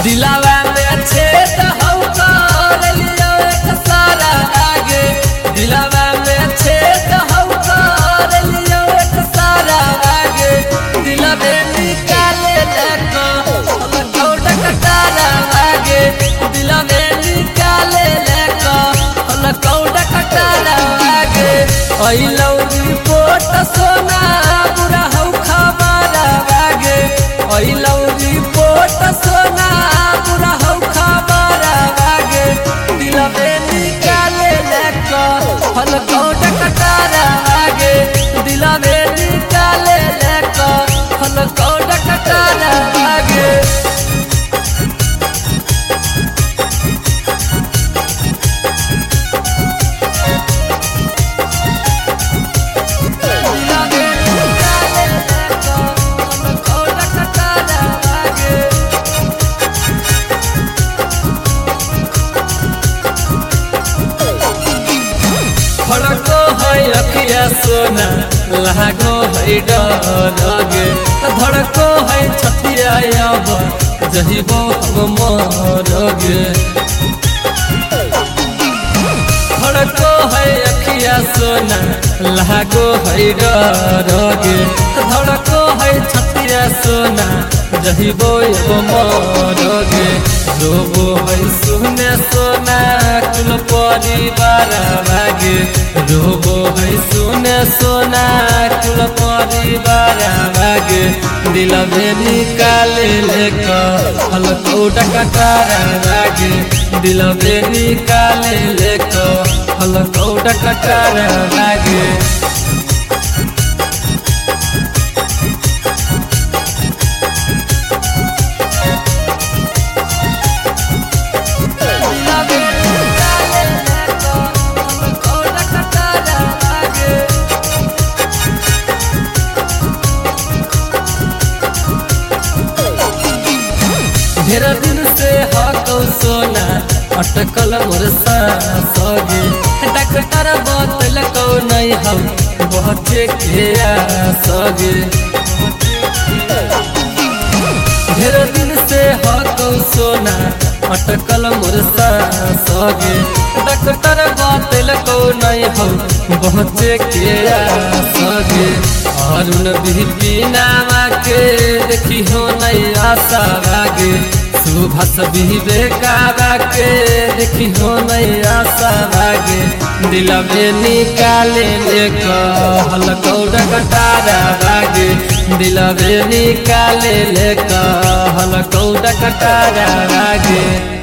दिलावा में छेद हम कर लियो एक सारा आगे दिलावा में छेद हम कर लियो एक सारा आगे दिलावे निकाले लेको हम कौड़ा कटारा आगे दिलावे निकाले लेको हम कौड़ा कटारा आगे ओइलो रिपोर्ट सोना बुरा हौ खबर आगे ओइलो रिपोर्ट सोना बुरा हौ खबर आगे दिलावे निकाले लेको हम कौड़ा कटारा आगे दिलावे निकाले लेको हम कौड़ा कटारा आगे फड़को है अखिया सोना लागो है डरगे धड़को है छतिया अब जहिबो हम मरगे फड़को है अखिया सोना लागो है डरगे धड़को है छतिया सोना जहिबो अब मरगे रोबो है सुने सोना कुल परिवार लागे रोबो है सुने सोना कुल परिवार लागे दिलवे निकाले लेको हल कौड़ा कटारा लागे दिलवे निकाले लेको हल कौड़ा कटारा लागे ढेर दिन से हकौ सोना अटकल मोर सागे डॉक्टर बतलकौ नहीं हम बचे के सगे ढेर दिन से हकौ सोना अटकल मोर सागे डॉक्टर बतलकौ नहीं हम बचे के सगे अरुण बिना के देखी हो नहीं आशा लागे सुभाष बेकारा के देखी हो नहीं आशा लागे दिलवे निकाले लेको हल कौड़ा कटारा लागे दिलवे निकाले लेको हल कौड़ा कटारा लागे।